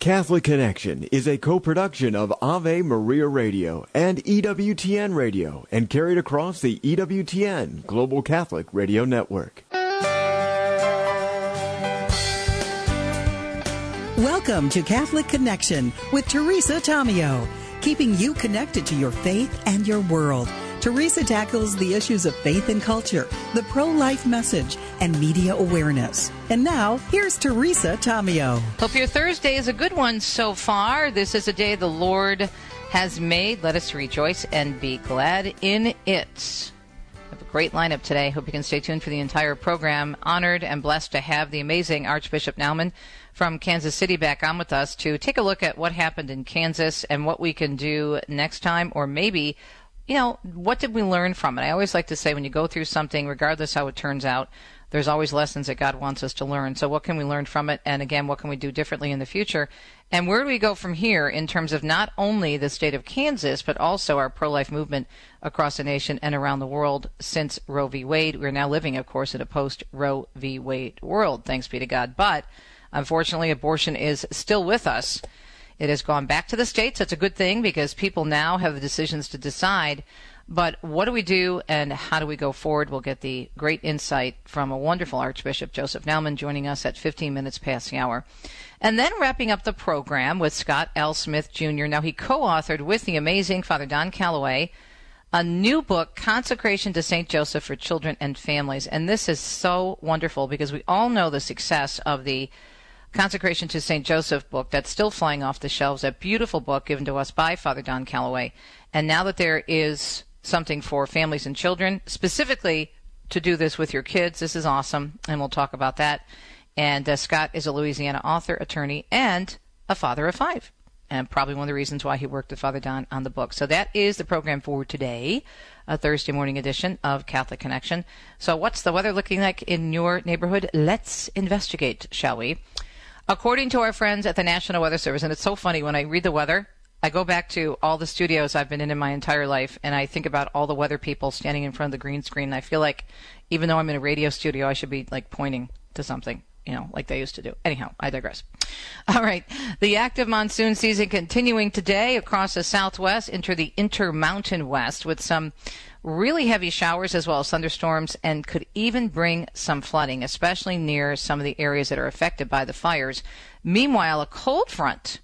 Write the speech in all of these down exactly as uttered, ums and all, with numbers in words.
Catholic Connection is a co-production of Ave Maria Radio and E W T N Radio and carried across the E W T N Global Catholic Radio Network. Welcome to Catholic Connection with Teresa Tomeo, keeping you connected to your faith and your world. Teresa tackles the issues of faith and culture, the pro-life message, and media awareness. And now, here's Teresa Tomeo. Hope your Thursday is a good one so far. This is a day the Lord has made. Let us rejoice and be glad in it. We have a great lineup today. Hope you can stay tuned for the entire program. Honored and blessed to have the amazing Archbishop Naumann from Kansas City back on with us to take a look at what happened in Kansas and what we can do next time, or maybe, you know, what did we learn from it? I always like to say when you go through something, regardless how it turns out, there's always lessons that God wants us to learn. So what can we learn from it? And again, what can we do differently in the future? And where do we go from here in terms of not only the state of Kansas, but also our pro-life movement across the nation and around the world since Roe v. Wade? We're now living, of course, in a post-Roe v. Wade world, thanks be to God. But unfortunately, abortion is still with us. It has gone back to the states. That's a good thing because people now have the decisions to decide. But what do we do and how do we go forward? We'll get the great insight from a wonderful Archbishop, Joseph Naumann, joining us at fifteen minutes past the hour. And then wrapping up the program with Scott L. Smith, Junior Now, he co-authored with the amazing Father Don Calloway a new book, Consecration to Saint Joseph for Children and Families. And this is so wonderful because we all know the success of the Consecration to Saint Joseph book that's still flying off the shelves, a beautiful book given to us by Father Don Calloway. And now that there is something for families and children, specifically to do this with your kids, this is awesome, and we'll talk about that. And uh, Scott is a Louisiana author, attorney, and a father of five, and probably one of the reasons why he worked with Father Don on the book. So that is the program for today, a Thursday morning edition of Catholic Connection. So what's the weather looking like in your neighborhood? Let's investigate, shall we? According to our friends at the National Weather Service, and it's so funny, when I read the weather, I go back to all the studios I've been in in my entire life, and I think about all the weather people standing in front of the green screen, and I feel like even though I'm in a radio studio, I should be like pointing to something, you know, like they used to do. Anyhow, I digress. All right. The active monsoon season continuing today across the southwest into the intermountain west with some really heavy showers as well as thunderstorms, and could even bring some flooding, especially near some of the areas that are affected by the fires. Meanwhile, a cold front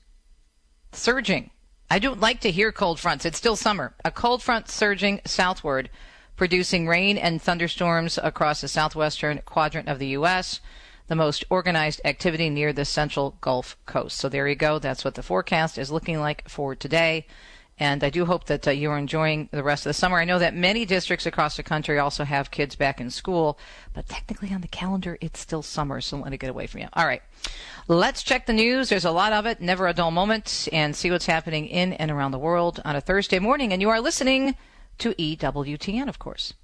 surging. I don't like to hear cold fronts. It's still summer. A cold front surging southward, producing rain and thunderstorms across the southwestern quadrant of the U S, the most organized activity near the central Gulf Coast. So there you go. That's what the forecast is looking like for today. And I do hope that uh, you're enjoying the rest of the summer. I know that many districts across the country also have kids back in school, but technically on the calendar, it's still summer, so don't let it get away from you. All right, let's check the news. There's a lot of it, never a dull moment, and see what's happening in and around the world on a Thursday morning. And you are listening to E W T N, of course.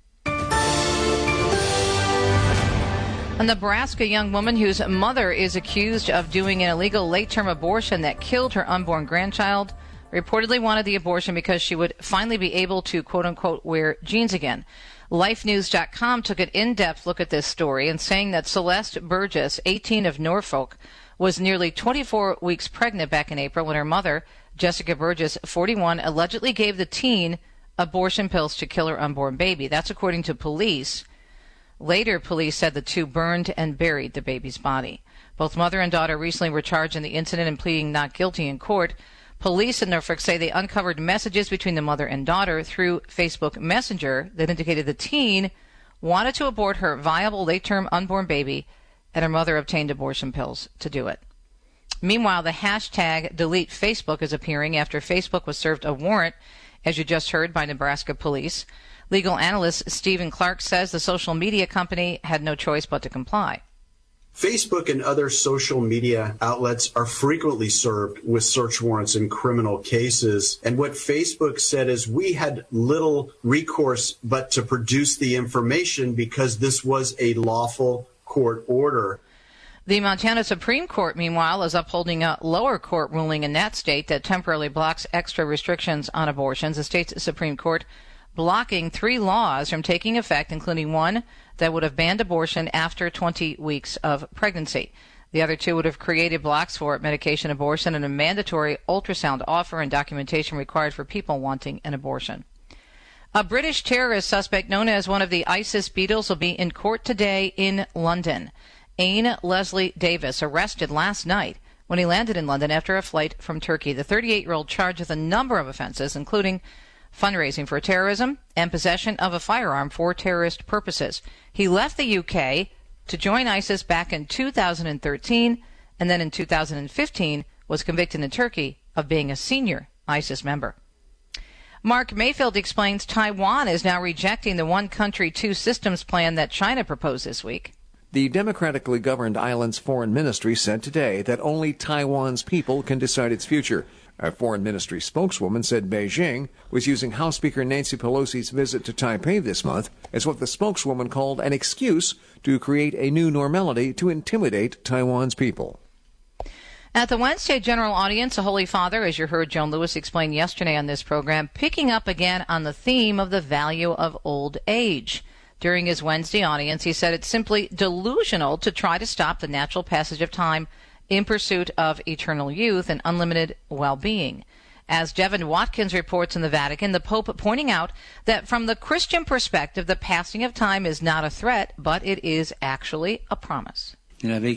A Nebraska young woman whose mother is accused of doing an illegal late-term abortion that killed her unborn grandchild reportedly wanted the abortion because she would finally be able to, quote-unquote, wear jeans again. Life News dot com took an in-depth look at this story and saying that Celeste Burgess, eighteen, of Norfolk, was nearly twenty-four weeks pregnant back in April when her mother, Jessica Burgess, forty-one, allegedly gave the teen abortion pills to kill her unborn baby. That's according to police. Later, police said the two burned and buried the baby's body. Both mother and daughter recently were charged in the incident and pleading not guilty in court. Police in Norfolk say they uncovered messages between the mother and daughter through Facebook Messenger that indicated the teen wanted to abort her viable late-term unborn baby, and her mother obtained abortion pills to do it. Meanwhile, the hashtag Delete Facebook is appearing after Facebook was served a warrant, as you just heard, by Nebraska police. Legal analyst Stephen Clark says the social media company had no choice but to comply. Facebook and other social media outlets are frequently served with search warrants in criminal cases. And what Facebook said is we had little recourse but to produce the information because this was a lawful court order. The Montana Supreme Court, meanwhile, is upholding a lower court ruling in that state that temporarily blocks extra restrictions on abortions. The state's Supreme Court blocking three laws from taking effect, including one that would have banned abortion after twenty weeks of pregnancy. The other two would have created blocks for medication abortion and a mandatory ultrasound offer and documentation required for people wanting an abortion. A British terrorist suspect known as one of the ISIS Beatles will be in court today in London. Ain Leslie Davis, arrested last night when he landed in London after a flight from Turkey. The thirty-eight-year-old charged with a number of offenses, including fundraising for terrorism and possession of a firearm for terrorist purposes. He left the U K to join ISIS back in two thousand thirteen, and then in two thousand fifteen was convicted in Turkey of being a senior ISIS member. Mark Mayfield explains Taiwan is now rejecting the one country, two systems plan that China proposed this week. The democratically governed island's foreign ministry said today that only Taiwan's people can decide its future. A foreign ministry spokeswoman said Beijing was using House Speaker Nancy Pelosi's visit to Taipei this month as what the spokeswoman called an excuse to create a new normality to intimidate Taiwan's people. At the Wednesday general audience, the Holy Father, as you heard Joan Lewis explain yesterday on this program, picking up again on the theme of the value of old age. During his Wednesday audience, he said it's simply delusional to try to stop the natural passage of time in pursuit of eternal youth and unlimited well-being. As Devin Watkins reports in the Vatican, the Pope pointing out that from the Christian perspective, the passing of time is not a threat, but it is actually a promise. In old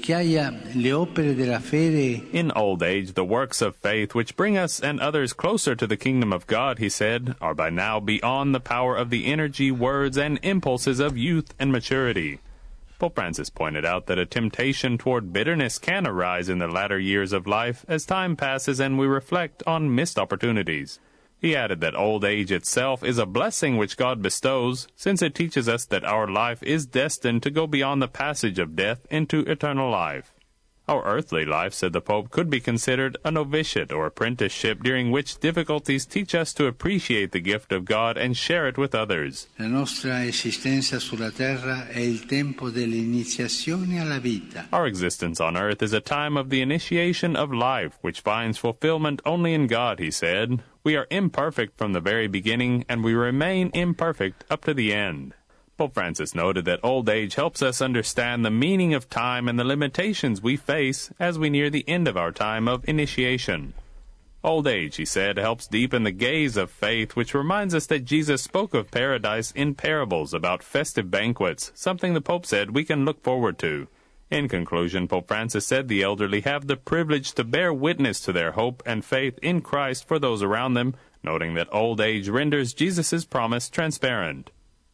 age, the works of faith which bring us and others closer to the kingdom of God, he said, are by now beyond the power of the energy, words, and impulses of youth and maturity. Pope Francis pointed out that a temptation toward bitterness can arise in the latter years of life as time passes and we reflect on missed opportunities. He added that old age itself is a blessing which God bestows, since it teaches us that our life is destined to go beyond the passage of death into eternal life. Our earthly life, said the Pope, could be considered a novitiate or apprenticeship during which difficulties teach us to appreciate the gift of God and share it with others. La nostra esistenza sulla terra è il tempo dell'iniziazione alla vita. Our existence on earth is a time of the initiation of life, which finds fulfillment only in God, he said. We are imperfect from the very beginning, and we remain imperfect up to the end. Pope Francis noted that old age helps us understand the meaning of time and the limitations we face as we near the end of our time of initiation. Old age, he said, helps deepen the gaze of faith, which reminds us that Jesus spoke of paradise in parables about festive banquets, something the Pope said we can look forward to. In conclusion, Pope Francis said the elderly have the privilege to bear witness to their hope and faith in Christ for those around them, noting that old age renders Jesus' promise transparent.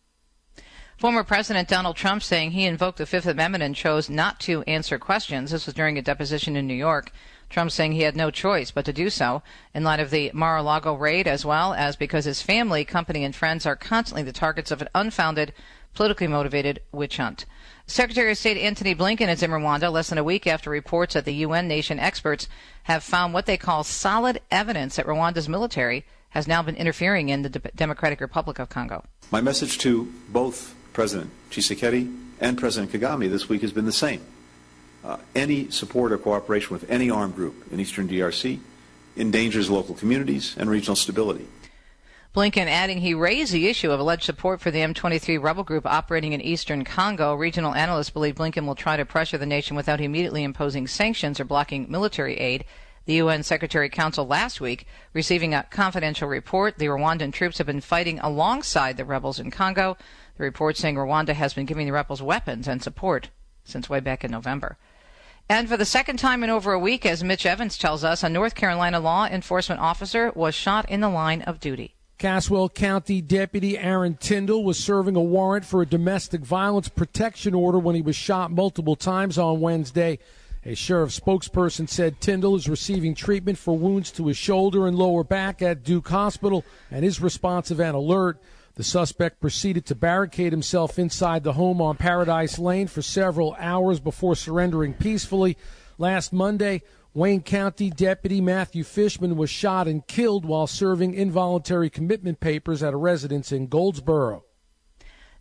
Former President Donald Trump saying he invoked the Fifth Amendment and chose not to answer questions. This was during a deposition in New York. Trump saying he had no choice but to do so in light of the Mar-a-Lago raid, as well as because his family, company, and friends are constantly the targets of an unfounded, politically motivated witch hunt. Secretary of State Antony Blinken is in Rwanda less than a week after reports that the U N nation experts have found what they call solid evidence that Rwanda's military has now been interfering in the De- Democratic Republic of Congo. My message to both President Tshisekedi and President Kagame this week has been the same. Uh, any support or cooperation with any armed group in eastern D R C endangers local communities and regional stability. Blinken adding he raised the issue of alleged support for the M twenty-three rebel group operating in eastern Congo. Regional analysts believe Blinken will try to pressure the nation without immediately imposing sanctions or blocking military aid. The U N Secretary Council last week receiving a confidential report. The Rwandan troops have been fighting alongside the rebels in Congo. The report saying Rwanda has been giving the rebels weapons and support since way back in November. And for the second time in over a week, as Mitch Evans tells us, a North Carolina law enforcement officer was shot in the line of duty. Caswell County Deputy Aaron Tyndall was serving a warrant for a domestic violence protection order when he was shot multiple times on Wednesday. A sheriff spokesperson said Tyndall is receiving treatment for wounds to his shoulder and lower back at Duke Hospital and is responsive and alert. The suspect proceeded to barricade himself inside the home on Paradise Lane for several hours before surrendering peacefully. Last Monday, Wayne County Deputy Matthew Fishman was shot and killed while serving involuntary commitment papers at a residence in Goldsboro.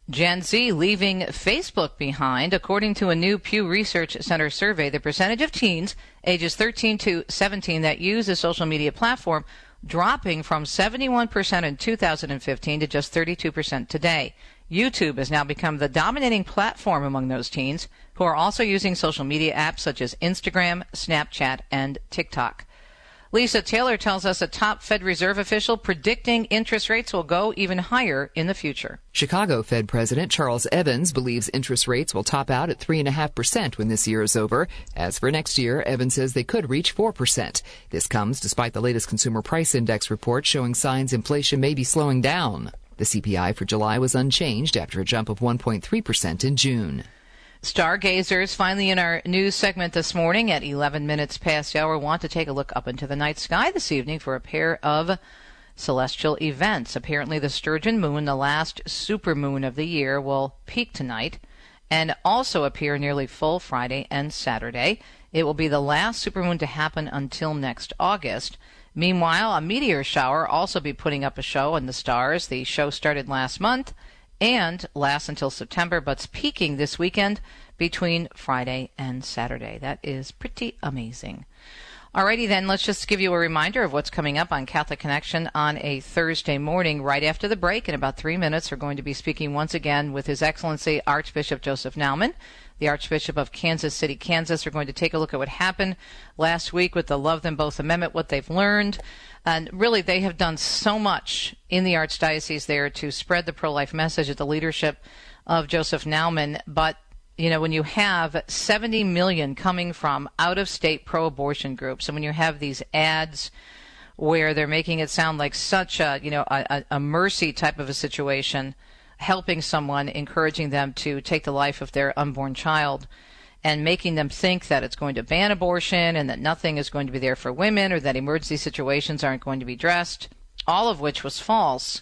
Gen Z leaving Facebook behind. According to a new Pew Research Center survey, the percentage of teens ages thirteen to seventeen that use a social media platform dropping from seventy-one percent in two thousand fifteen to just thirty-two percent today. YouTube has now become the dominating platform among those teens, who are also using social media apps such as Instagram, Snapchat, and TikTok. Lisa Taylor tells us a top Fed Reserve official predicting interest rates will go even higher in the future. Chicago Fed President Charles Evans believes interest rates will top out at three point five percent when this year is over. As for next year, Evans says they could reach four percent. This comes despite the latest Consumer Price Index report showing signs inflation may be slowing down. The C P I for July was unchanged after a jump of one point three percent in June. Stargazers, finally in our news segment this morning at eleven minutes past the hour, want to take a look up into the night sky this evening for a pair of celestial events. Apparently the Sturgeon moon, the last supermoon of the year, will peak tonight and also appear nearly full Friday and Saturday. It will be the last supermoon to happen until next August. Meanwhile, a meteor shower also be putting up a show in the stars. The show started last month and lasts until September, but's peaking this weekend between Friday and Saturday. That is pretty amazing. Alrighty then, let's just give you a reminder of what's coming up on Catholic Connection on a Thursday morning. Right after the break, in about three minutes, we're going to be speaking once again with His Excellency Archbishop Joseph Naumann, the Archbishop of Kansas City, Kansas. We're going to take a look at what happened last week with the Love Them Both Amendment, what they've learned. And really, they have done so much in the Archdiocese there to spread the pro-life message at the leadership of Joseph Naumann. But, you know, when you have seventy million coming from out-of-state pro-abortion groups, and when you have these ads where they're making it sound like such a, you know, a, a mercy type of a situation, helping someone, encouraging them to take the life of their unborn child, and making them think that it's going to ban abortion and that nothing is going to be there for women or that emergency situations aren't going to be addressed, all of which was false.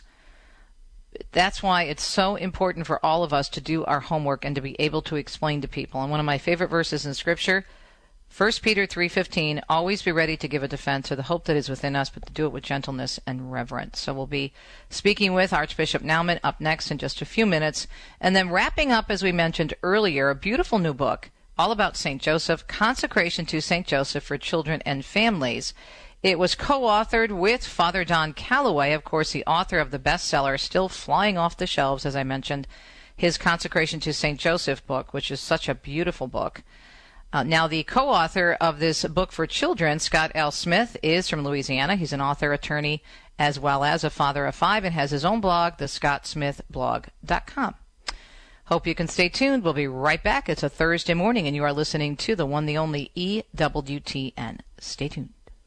That's why it's so important for all of us to do our homework and to be able to explain to people. And one of my favorite verses in Scripture, First Peter three fifteen, always be ready to give a defense of the hope that is within us, but to do it with gentleness and reverence. So we'll be speaking with Archbishop Naumann up next in just a few minutes. And then wrapping up, as we mentioned earlier, a beautiful new book all about Saint Joseph, Consecration to Saint Joseph for Children and Families. It was co-authored with Father Don Calloway, of course, the author of the bestseller, still flying off the shelves, as I mentioned, his Consecration to Saint Joseph book, which is such a beautiful book. Uh, now, the co-author of this book for children, Scott L. Smith, is from Louisiana. He's an author, attorney, as well as a father of five, and has his own blog, the scott smith blog dot com. Hope you can stay tuned. We'll be right back. It's a Thursday morning, and you are listening to the one, the only E W T N. Stay tuned.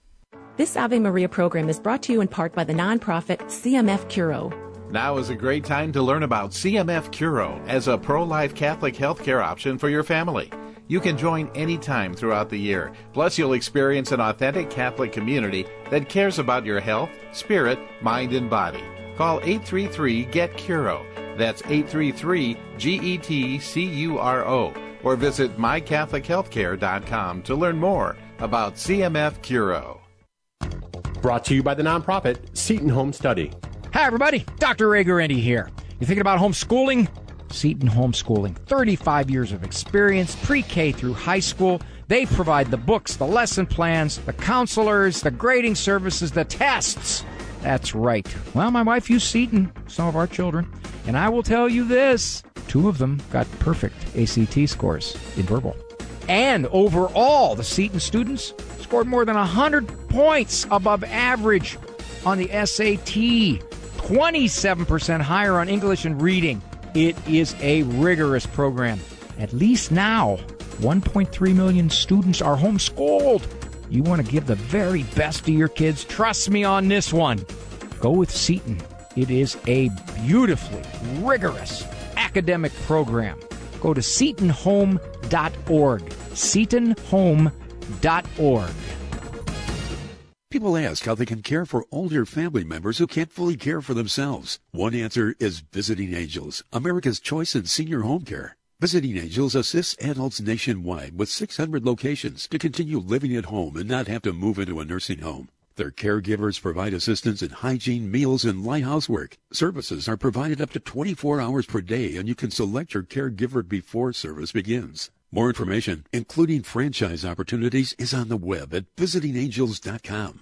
This Ave Maria program is brought to you in part by the nonprofit C M F Curo. Now is a great time to learn about C M F Curo as a pro-life Catholic healthcare option for your family. You can join anytime throughout the year. Plus, you'll experience an authentic Catholic community that cares about your health, spirit, mind, and body. Call eight three three, G E T C U R O. That's eight three three, G E T C U R O. Or visit my catholic healthcare dot com to learn more about C M F Curo. Brought to you by the nonprofit Seton Home Study. Hi, everybody. Doctor Ray Guarendi here. You thinking about homeschooling? Seton Homeschooling. thirty-five years of experience, pre-K through high school. They provide the books, the lesson plans, the counselors, the grading services, the tests. That's right. Well, my wife used Seton, some of our children. And I will tell you this, two of them got perfect A C T scores in verbal. And overall, the Seton students scored more than one hundred points above average on the S A T, twenty-seven percent higher on English and reading. It is a rigorous program. At least now, one point three million students are homeschooled. You want to give the very best to your kids? Trust me on this one. Go with Seton. It is a beautifully rigorous academic program. Go to seton home dot org. seton home dot org. People ask how they can care for older family members who can't fully care for themselves. One answer is Visiting Angels, America's choice in senior home care. Visiting Angels assists adults nationwide with six hundred locations to continue living at home and not have to move into a nursing home. Their caregivers provide assistance in hygiene, meals, and light housework. Services are provided up to twenty-four hours per day, and you can select your caregiver before service begins. More information, including franchise opportunities, is on the web at visiting angels dot com.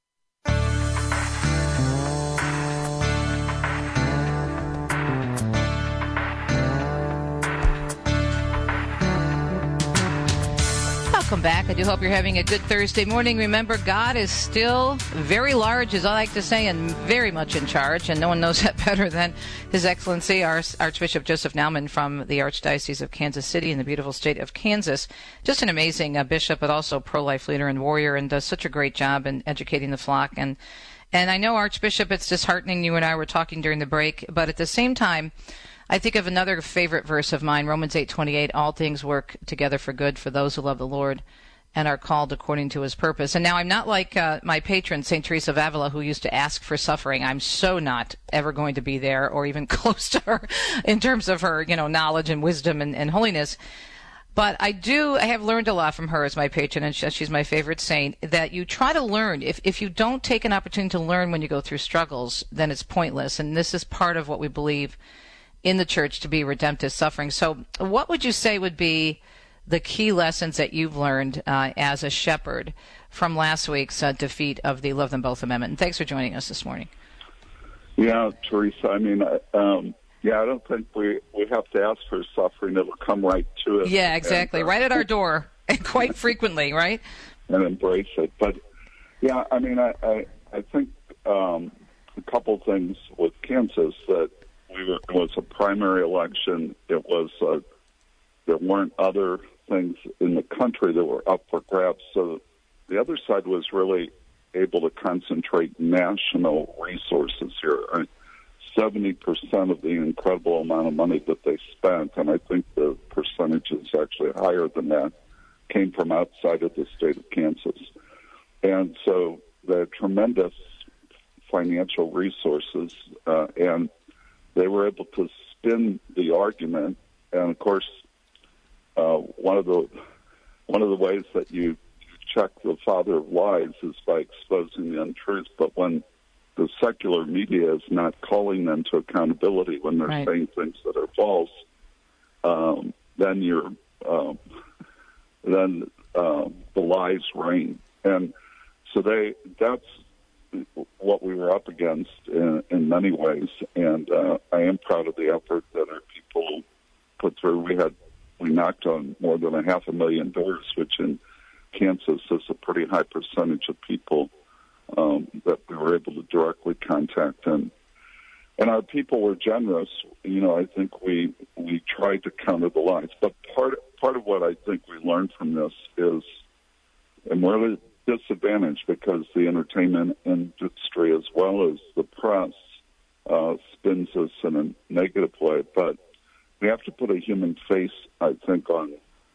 Welcome back. I do hope you're having a good Thursday morning. Remember, God is still very large, as I like to say, and very much in charge, and no one knows that better than His Excellency, our Archbishop Joseph Naumann from the Archdiocese of Kansas City in the beautiful state of Kansas. Just an amazing uh, bishop, but also pro-life leader and warrior, and does such a great job in educating the flock. And, and I know, Archbishop, it's disheartening. You and I were talking during the break, but at the same time, I think of another favorite verse of mine, Romans eight twenty-eight, all things work together for good for those who love the Lord and are called according to His purpose. And now I'm not like uh, my patron, Saint Teresa of Avila, who used to ask for suffering. I'm so not ever going to be there or even close to her in terms of her, you know, knowledge and wisdom and, and holiness. But I do, I have learned a lot from her as my patron, and she's my favorite saint, that you try to learn. If, if you don't take an opportunity to learn when you go through struggles, then it's pointless. And this is part of what we believe in the church to be redemptive suffering. So what would you say would be the key lessons that you've learned uh, as a shepherd from last week's uh, defeat of the Love Them Both Amendment? And thanks for joining us this morning. Yeah, Teresa, I mean, um, yeah, I don't think we, we have to ask for suffering. It'll come right to us. Yeah, exactly. And, uh, right at our door, and quite frequently, right? And embrace it. But, yeah, I mean, I, I, I think um, a couple things with Kansas that we were, it was a primary election. It was uh, there weren't other things in the country that were up for grabs. So the other side was really able to concentrate national resources here. seventy percent of the incredible amount of money that they spent, and I think the percentage is actually higher than that, came from outside of the state of Kansas. And so they had tremendous financial resources, uh, and they were able to spin the argument. And of course, uh, one of the one of the ways that you check the father of lies is by exposing the untruths. But when the secular media is not calling them to accountability, when they're right. saying things that are false, um, then you're um, then uh, the lies reign. And so they that's what we were up against in, in many ways, and uh, I am proud of the effort that our people put through. We had we knocked on more than a half a million doors, which in Kansas is a pretty high percentage of people um, that we were able to directly contact, and and our people were generous. You know, I think we we tried to counter the lies, but part part of what I think we learned from this is, and we're at a disadvantage because the entertainment industry as well as the press uh, spins us in a negative way, but we have to put a human face, I think, on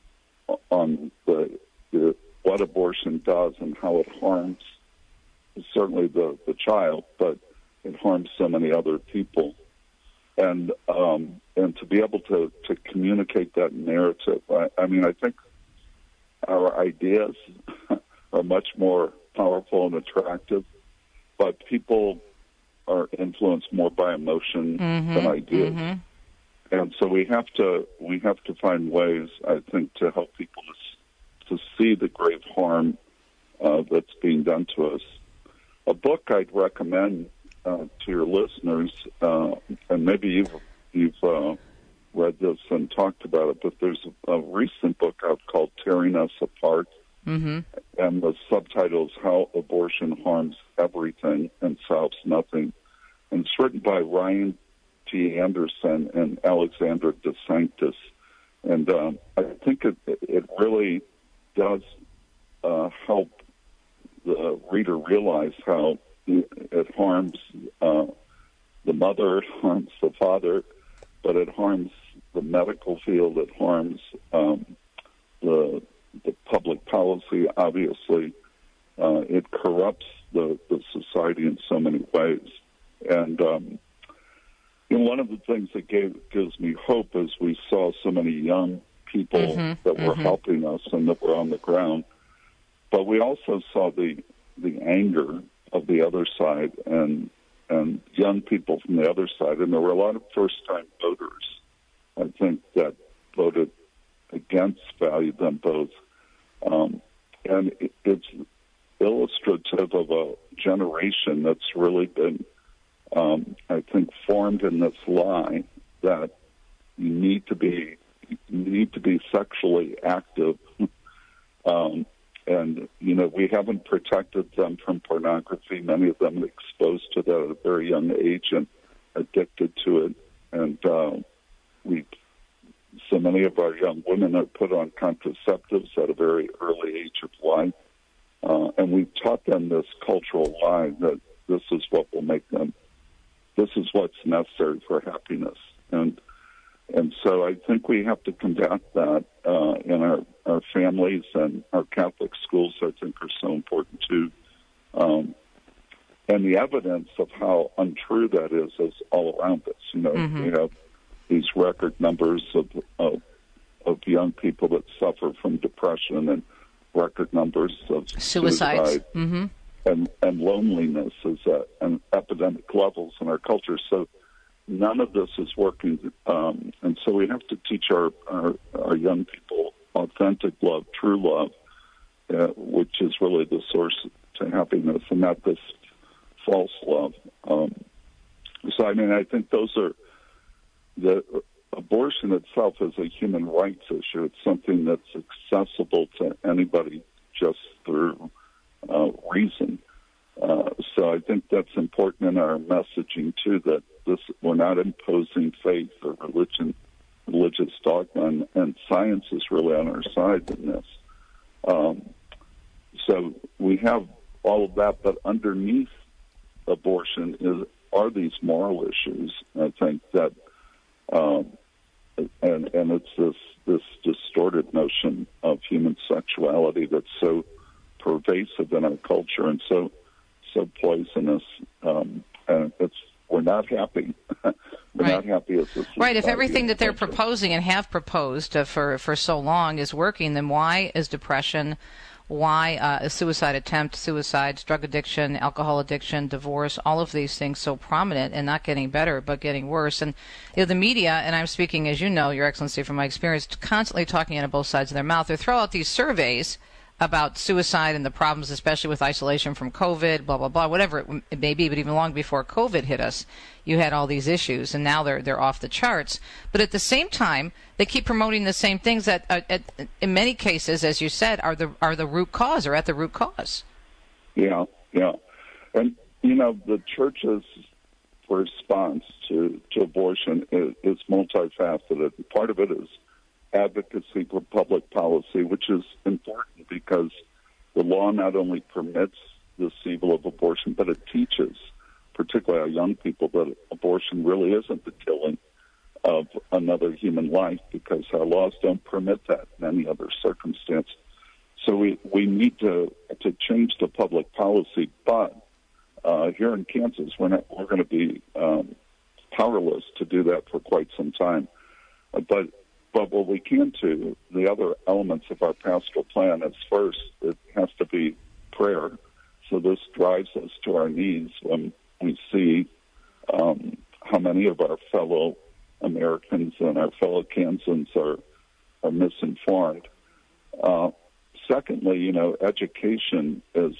on the, the what abortion does and how it harms certainly the, the child, but it harms so many other people. And um, and to be able to, to communicate that narrative, I, I mean, I think our ideas are much more powerful and attractive, but people are influenced more by emotion mm-hmm, than ideas. Mm-hmm. And so we have to we have to find ways, I think, to help people to, to see the grave harm uh, that's being done to us. A book I'd recommend uh, to your listeners, uh, and maybe you've you've uh, read this and talked about it, but there's a, a recent book out called "Tearing Us Apart," mm-hmm. and the subtitle is "How Abortion Harms Everything and Solves Nothing," and it's written by Ryan T. Anderson and Alexandra DeSanctis. And um, I think it, it really does uh, help the reader realize how it harms uh, the mother, it harms the father, but it harms the medical field, it harms um, the, the public policy, obviously. Uh, it corrupts the, the society in so many ways. And um, you know, one of the things that gave, gives me hope is we saw so many young people mm-hmm, that were mm-hmm. helping us and that were on the ground. But we also saw the the anger of the other side and and young people from the other side. And there were a lot of first-time voters, I think, that voted against, valued them both. Um, and it, it's illustrative of a generation that's really been, um, I think, formed in this lie that you need to be you need to be sexually active. um, And, you know, we haven't protected them from pornography. Many of them are exposed to that at a very young age and addicted to it. And uh, we, so many of our young women are put on contraceptives at a very early age of life. Uh, and we've taught them this cultural lie that this is what will make them, this is what's necessary for happiness. And And so I think we have to combat that uh, in our, our families, and our Catholic schools, I think, are so important too. Um, and the evidence of how untrue that is is all around us. You know, mm-hmm. we have these record numbers of, of of young people that suffer from depression, and record numbers of suicides, suicide, mm-hmm. and, and loneliness is at an epidemic levels in our culture. So none of this is working, um, and so we have to teach our, our, our young people authentic love, true love, uh, which is really the source to happiness, and not this false love. Um, so, I mean, I think those are the abortion itself is a human rights issue. It's something that's accessible to anybody just through uh, reason. Uh, so I think that's important in our messaging too, that this, we're not imposing faith or religion, religious dogma, and, and science is really on our side in this. Um, so we have all of that, but underneath abortion is are these moral issues, I think, that um, and and it's this this distorted notion of human sexuality that's so pervasive in our culture and so so poisonous, um, and it's we're not happy. we're right. not happy as a society. Right. If everything that they're proposing and have proposed uh, for for so long is working, then why is depression, why uh, a suicide attempt, suicides, drug addiction, alcohol addiction, divorce, all of these things so prominent and not getting better but getting worse? And you know, the media, and I'm speaking, as you know, Your Excellency, from my experience, constantly talking out of both sides of their mouth. They throw out these surveys about suicide and the problems, especially with isolation from COVID, blah, blah, blah, whatever it may be. But even long before COVID hit us, you had all these issues, and now they're they're off the charts. But at the same time, they keep promoting the same things that, uh, at, in many cases, as you said, are the are the root cause, or at the root cause. Yeah, yeah. And, you know, the church's response to, to abortion is, is multifaceted. Part of it is advocacy for public policy, which is important because the law not only permits this evil of abortion, but it teaches, particularly our young people, that abortion really isn't the killing of another human life, because our laws don't permit that in any other circumstance. So we, we need to to change the public policy, but uh, here in Kansas, we're not we're going to be um, powerless to do that for quite some time. Uh, but But what we can do, the other elements of our pastoral plan is, first, it has to be prayer. So this drives us to our knees when we see um, how many of our fellow Americans and our fellow Kansans are, are misinformed. Uh, secondly, you know, education is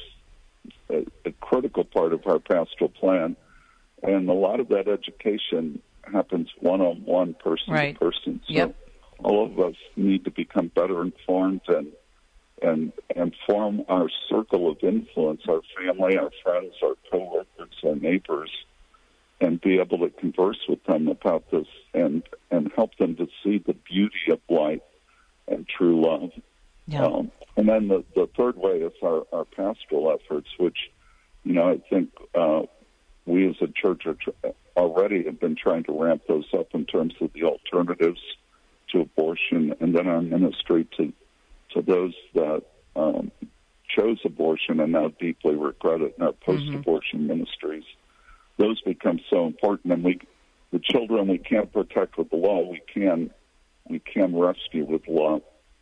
a, a critical part of our pastoral plan. And a lot of that education happens one-on-one, person right. to person. So yep. all of us need to become better informed and and and form our circle of influence, our family, our friends, our coworkers, our neighbors, and be able to converse with them about this and and help them to see the beauty of life and true love. Yeah. Um, and then the, the third way is our, our pastoral efforts, which, you know, I think uh, we as a church are tr- already have been trying to ramp those up in terms of the alternatives to abortion, and then our ministry to to those that um, chose abortion and now deeply regret it in our post-abortion mm-hmm. ministries. Those become so important, and we, the children we can't protect with the law, we can we can rescue with love.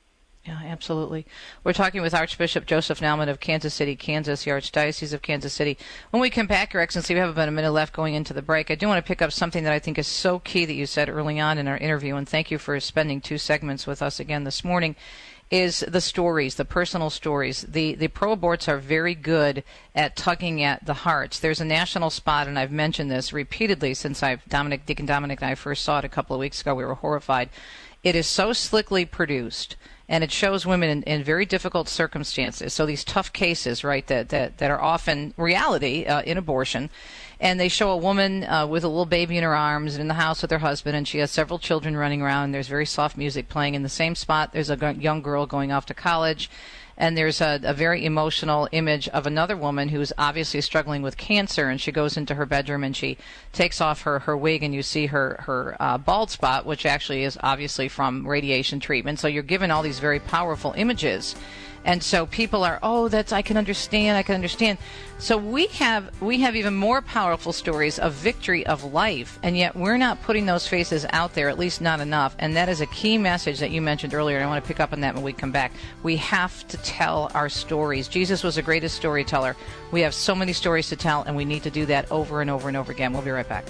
Yeah, absolutely. We're talking with Archbishop Joseph Naumann of Kansas City, Kansas, the Archdiocese of Kansas City. When we come back, Your Excellency, we have about a minute left going into the break. I do want to pick up something that I think is so key that you said early on in our interview, and thank you for spending two segments with us again this morning, is the stories, the personal stories. The the pro-aborts are very good at tugging at the hearts. There's a national spot, and I've mentioned this repeatedly since I've Dominic, Deacon Dominic and I first saw it a couple of weeks ago. We were horrified. It is so slickly produced, and it shows women in, in very difficult circumstances. So these tough cases, right, that, that, that are often reality uh, in abortion. And they show a woman uh, with a little baby in her arms in the house with her husband, and she has several children running around. There's very soft music playing in the same spot. There's a g- young girl going off to college. And there's a, a very emotional image of another woman who's obviously struggling with cancer, and she goes into her bedroom and she takes off her, her wig, and you see her, her uh, bald spot, which actually is obviously from radiation treatment. So you're given all these very powerful images. And so people are, oh, that's, I can understand, I can understand. So we have we have even more powerful stories of victory of life, and yet we're not putting those faces out there, at least not enough. And that is a key message that you mentioned earlier, and I want to pick up on that when we come back. We have to tell our stories. Jesus was the greatest storyteller. We have so many stories to tell, and we need to do that over and over and over again. We'll be right back.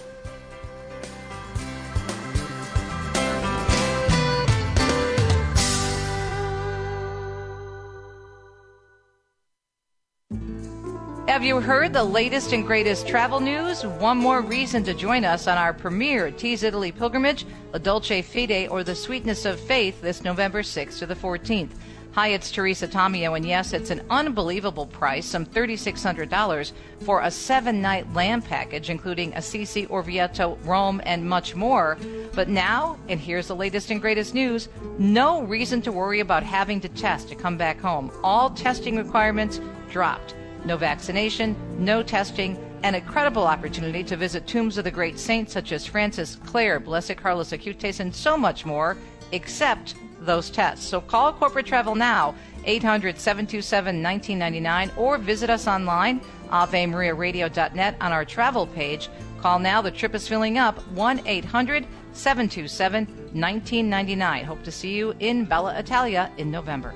Have you heard the latest and greatest travel news? One more reason to join us on our premier Tease Italy pilgrimage, La Dolce Fede, or the Sweetness of Faith, this November sixth to the fourteenth. Hi, it's Teresa Tomeo, and yes, it's an unbelievable price, some three thousand six hundred dollars for a seven-night land package, including Assisi, Orvieto, Rome, and much more. But now, and here's the latest and greatest news, no reason to worry about having to test to come back home. All testing requirements dropped. No vaccination, no testing, an incredible opportunity to visit tombs of the great saints such as Francis, Clare, Blessed Carlos Acutis, and so much more, except those tests. So call Corporate Travel now, eight hundred, seven two seven, one nine nine nine, or visit us online, ave maria radio dot net, on our travel page. Call now, the trip is filling up, one eight hundred, seven two seven, one nine nine nine. Hope to see you in Bella Italia in November.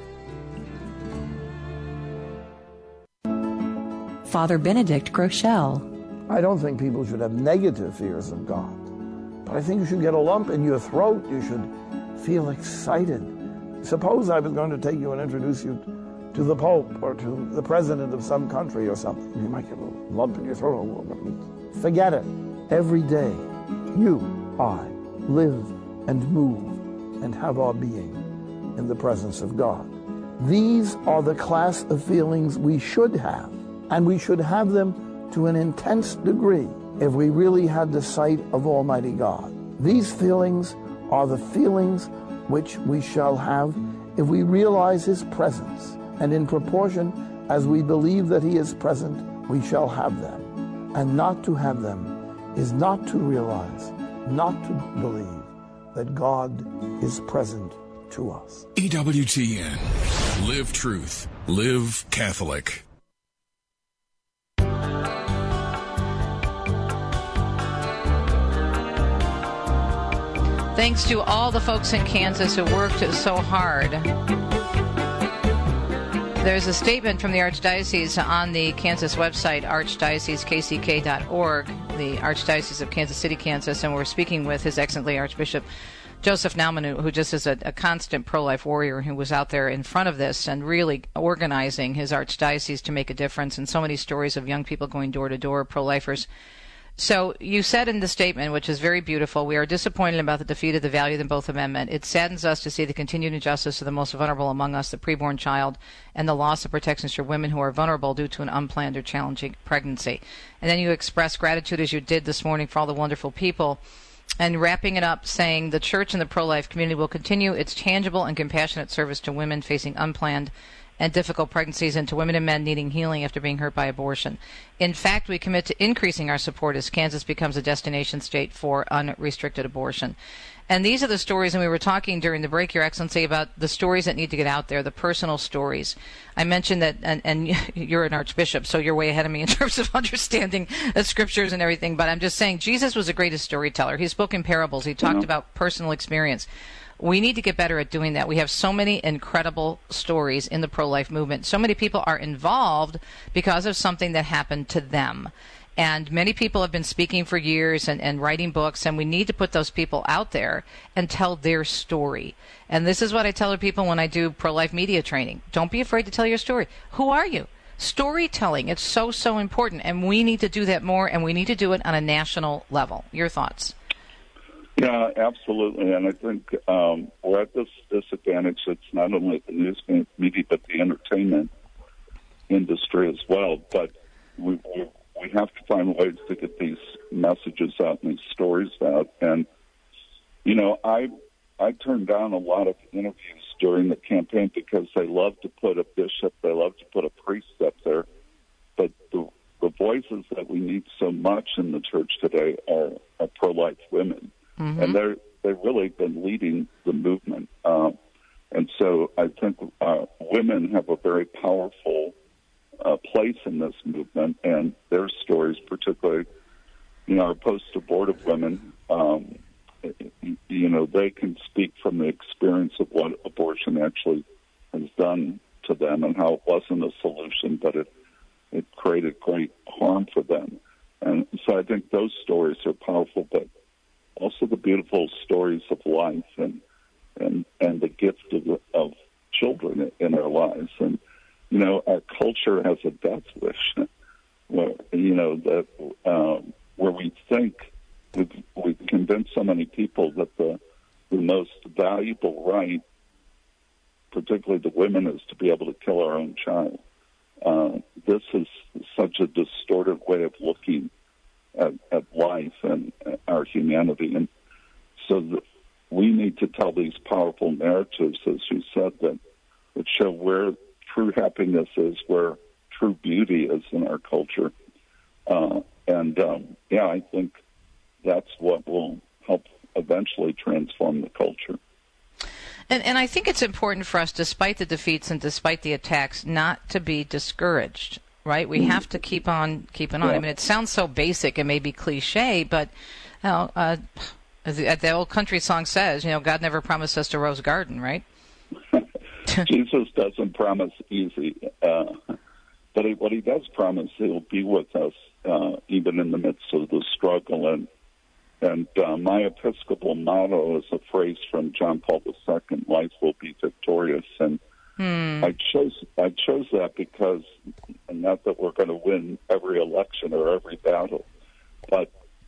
Father Benedict Groeschel. I don't think people should have negative fears of God, but I think you should get a lump in your throat. You should feel excited. Suppose I was going to take you and introduce you to the Pope or to the President of some country or something. You might get a lump in your throat. Forget it. Every day, you, I, live and move and have our being in the presence of God. These are the class of feelings we should have. And we should have them to an intense degree if we really had the sight of Almighty God. These feelings are the feelings which we shall have if we realize His presence. And in proportion as we believe that He is present, we shall have them. And not to have them is not to realize, not to believe that God is present to us. E W T N. Live truth. Live Catholic. Thanks to all the folks in Kansas who worked so hard. There's a statement from the Archdiocese on the Kansas website, archdiocese k c k dot org, the Archdiocese of Kansas City, Kansas, and we're speaking with His Excellency Archbishop Joseph Naumann, who just is a, a constant pro-life warrior who was out there in front of this and really organizing his archdiocese to make a difference, and so many stories of young people going door to door, pro-lifers. So you said in the statement, which is very beautiful, we are disappointed about the defeat of the Value Them Both Amendment. It saddens us to see the continued injustice of the most vulnerable among us, the preborn child, and the loss of protections for women who are vulnerable due to an unplanned or challenging pregnancy. And then you express gratitude, as you did this morning, for all the wonderful people. And wrapping it up, saying the church and the pro-life community will continue its tangible and compassionate service to women facing unplanned and difficult pregnancies, and to women and men needing healing after being hurt by abortion. In fact, we commit to increasing our support as Kansas becomes a destination state for unrestricted abortion. And these are the stories, and we were talking during the break, Your Excellency, about the stories that need to get out there, the personal stories. I mentioned that, and, and you're an archbishop, so you're way ahead of me in terms of understanding the scriptures and everything, but I'm just saying Jesus was the greatest storyteller. He spoke in parables. He talked mm-hmm. about personal experience. We need to get better at doing that. We have so many incredible stories in the pro-life movement. So many people are involved because of something that happened to them. And many people have been speaking for years and, and writing books, and we need to put those people out there and tell their story. And this is what I tell people when I do pro-life media training. Don't be afraid to tell your story. Who are you? Storytelling, it's so, so important, and we need to do that more, and we need to do it on a national level. Your thoughts? Yeah, absolutely. And I think um, we're at this disadvantage. It's not only the news media, but the entertainment industry as well. But we, we we have to find ways to get these messages out and these stories out. And, you know, I I turned down a lot of interviews during the campaign because they love to put a bishop, they love to put a priest up there. But the, the voices that we need so much in the church today are, are pro-life women. Mm-hmm. And they're, they've really been leading the movement. Um, and so I think uh, women have a very powerful uh, place in this movement, and their stories, particularly, you know, our post-abortive women, um, you know, they can speak from the experience of what abortion actually has done to them and how it wasn't a solution, but it, it created great harm for them. And so I think those stories are powerful, but also the beautiful stories of life and and, and the gift of, of children in our lives. And, you know, our culture has a death wish, where, you know, that um, where we think we've, we've convinced so many people that the, the most valuable right, particularly the women, is to be able to kill our own child. Uh, this is such a distorted way of looking at, at life and our humanity. And so the, we need to tell these powerful narratives, as you said, that, that show where true happiness is, where true beauty is in our culture. Uh, and, um, yeah, I think that's what will help eventually transform the culture. And, and I think it's important for us, despite the defeats and despite the attacks, not to be discouraged, right? We have to keep on keeping on. Yeah. I mean, it sounds so basic and maybe cliche, but you know, uh, as the, as the old country song says, you know, God never promised us a rose garden, right? Jesus doesn't promise easy, uh, but he, what he does promise, he'll be with us uh, even in the midst of the struggle. And And uh, my Episcopal motto is a phrase from John Paul the Second: "Life will be victorious." And hmm. I chose I chose that because, not that we're going to win every election or every battle, but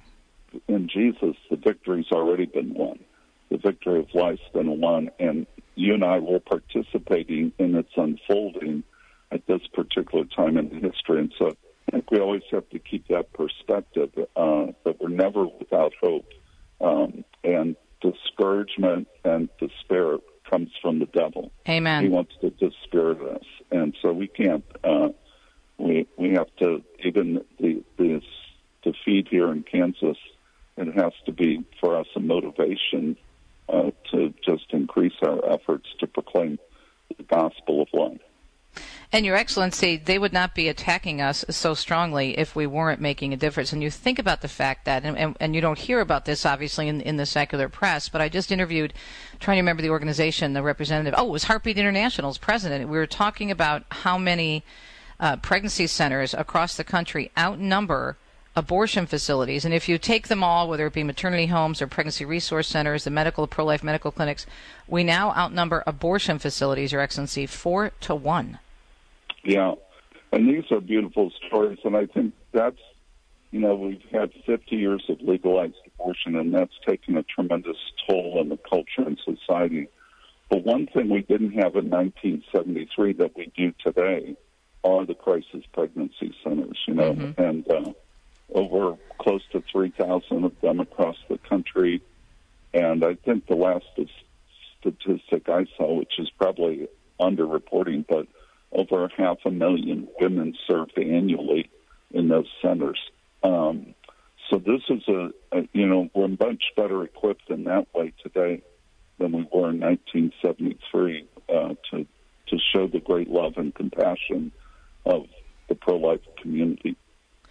in Jesus, the victory's already been won. The victory of life's been won, and you and I were participating in its unfolding at this particular time in history. And so I think we always have to keep that perspective, uh, that we're never without hope. Um, and discouragement and despair comes from the devil. Amen. He wants to dispirit us. And so we can't, uh, we we have to, even the, this defeat here in Kansas, it has to be for us a motivation uh, to just increase our efforts to proclaim the gospel of life. And Your Excellency, they would not be attacking us so strongly if we weren't making a difference. And you think about the fact that, and, and, and you don't hear about this, obviously, in, in the secular press, but I just interviewed, trying to remember the organization, the representative, oh, it was Heartbeat International's president. We were talking about how many uh, pregnancy centers across the country outnumber abortion facilities. And if you take them all, whether it be maternity homes or pregnancy resource centers, the medical, pro-life medical clinics, we now outnumber abortion facilities, Your Excellency, four to one. Yeah, and these are beautiful stories, and I think that's, you know, we've had fifty years of legalized abortion, and that's taken a tremendous toll on the culture and society. But one thing we didn't have in nineteen seventy-three that we do today are the crisis pregnancy centers, you know, mm-hmm. and uh, over close to three thousand of them across the country. And I think the last statistic I saw, which is probably underreporting, but over half a million women served annually in those centers. Um, so this is a, a, you know, we're much better equipped in that way today than we were in nineteen seventy-three uh, to to show the great love and compassion of the pro-life community.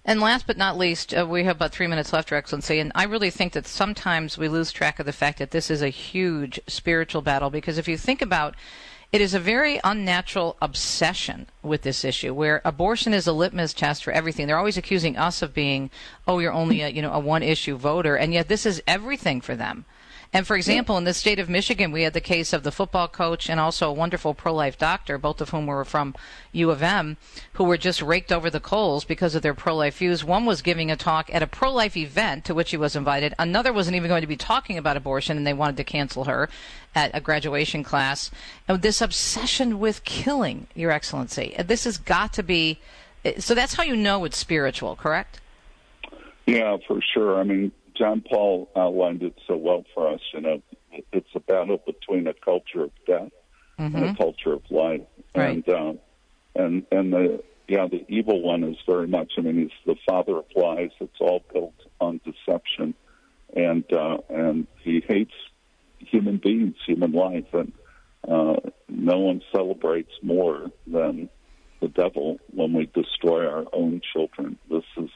And last but not least, uh, we have about three minutes left, Your Excellency, and I really think that sometimes we lose track of the fact that this is a huge spiritual battle, because if you think about it, is a very unnatural obsession with this issue, where abortion is a litmus test for everything. They're always accusing us of being, oh, you're only a, you know, a one-issue voter, and yet this is everything for them. And, for example, in the state of Michigan, we had the case of the football coach and also a wonderful pro-life doctor, both of whom were from U of M, who were just raked over the coals because of their pro-life views. One was giving a talk at a pro-life event to which he was invited. Another wasn't even going to be talking about abortion, and they wanted to cancel her at a graduation class. And this obsession with killing, Your Excellency, this has got to be – so that's how you know it's spiritual, correct? Yeah, for sure. I mean, John Paul outlined it so well for us. You know, it's a battle between a culture of death mm-hmm. and a culture of life. Right. And um, and and the yeah, the evil one is very much. I mean, he's the father of lies. It's all built on deception, and uh, and he hates human beings, human life, and uh, no one celebrates more than the devil when we destroy our own children. This is.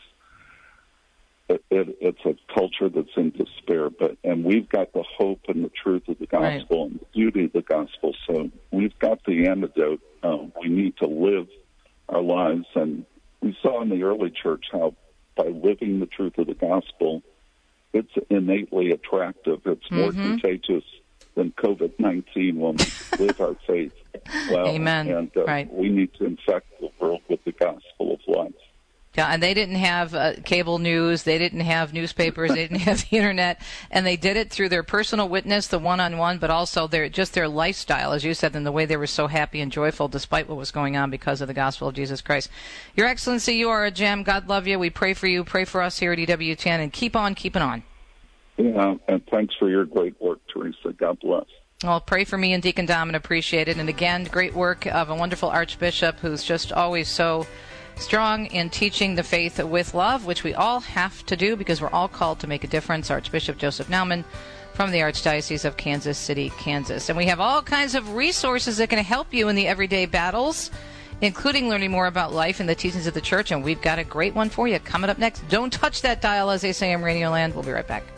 It, it, it's a culture that's in despair, but and we've got the hope and the truth of the gospel right. and the beauty of the gospel. So we've got the antidote. Um, we need to live our lives, and we saw in the early church how by living the truth of the gospel, it's innately attractive. It's more mm-hmm. contagious than COVID nineteen when we live our faith well. Amen. And uh, right. we need to infect the world with the gospel of life. Yeah, and they didn't have uh, cable news, they didn't have newspapers, they didn't have the internet, and they did it through their personal witness, the one-on-one, but also their just their lifestyle, as you said, and the way they were so happy and joyful despite what was going on because of the gospel of Jesus Christ. Your Excellency, you are a gem. God love you. We pray for you. Pray for us here at E W T N, and keep on keeping on. Yeah, and thanks for your great work, Teresa. God bless. Well, pray for me and Deacon Dom, and appreciate it. And again, great work of a wonderful Archbishop who's just always so strong in teaching the faith with love, which we all have to do because we're all called to make a difference. Archbishop Joseph Naumann from the Archdiocese of Kansas City, Kansas. And we have all kinds of resources that can help you in the everyday battles, including learning more about life and the teachings of the church. And we've got a great one for you coming up next. Don't touch that dial, as they say in Radio Land. We'll be right back.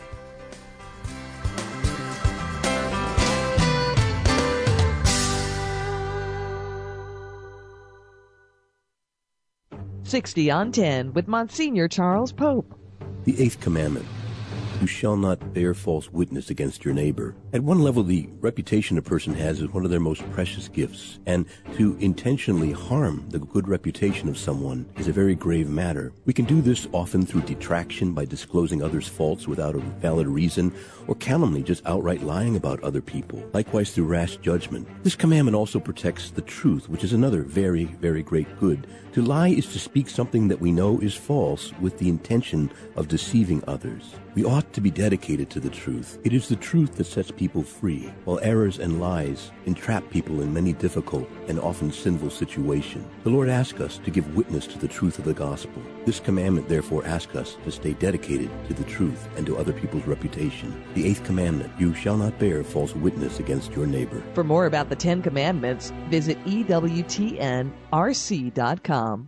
sixty on ten with Monsignor Charles Pope. The Eighth Commandment. You shall not bear false witness against your neighbor. At one level, the reputation a person has is one of their most precious gifts, and to intentionally harm the good reputation of someone is a very grave matter. We can do this often through detraction by disclosing others' faults without a valid reason, or calumny, just outright lying about other people, likewise through rash judgment. This commandment also protects the truth, which is another very, very great good. To lie is to speak something that we know is false with the intention of deceiving others. We ought to be dedicated to the truth. It is the truth that sets people free, while errors and lies entrap people in many difficult and often sinful situations. The Lord asks us to give witness to the truth of the gospel. This commandment therefore asks us to stay dedicated to the truth and to other people's reputation. The Eighth Commandment, you shall not bear false witness against your neighbor. For more about the Ten Commandments, visit E W T N R C dot com.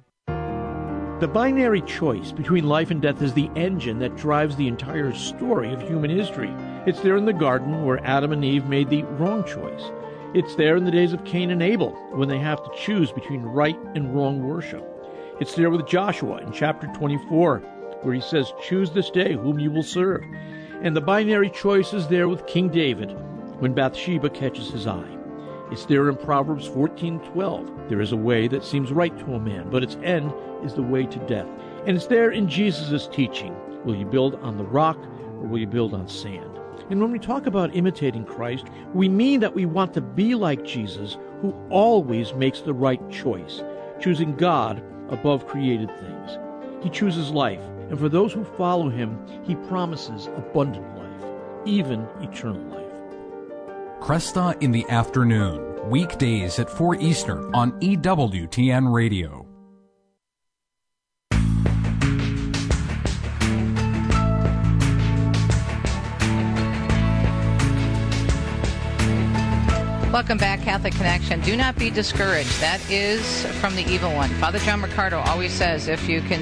The binary choice between life and death is the engine that drives the entire story of human history. It's there in the garden where Adam and Eve made the wrong choice. It's there in the days of Cain and Abel when they have to choose between right and wrong worship. It's there with Joshua in chapter twenty-four where he says, "Choose this day whom you will serve." And the binary choice is there with King David when Bathsheba catches his eye. It's there in Proverbs fourteen twelve. There is a way that seems right to a man, but its end is the way to death. And it's there in Jesus' teaching. Will you build on the rock or will you build on sand? And when we talk about imitating Christ, we mean that we want to be like Jesus, who always makes the right choice, choosing God above created things. He chooses life, and for those who follow him, he promises abundant life, even eternal life. Cresta in the afternoon, weekdays at four Eastern on E W T N Radio. Welcome back, Catholic Connection. Do not be discouraged. That is from the evil one. Father John Riccardo always says if you can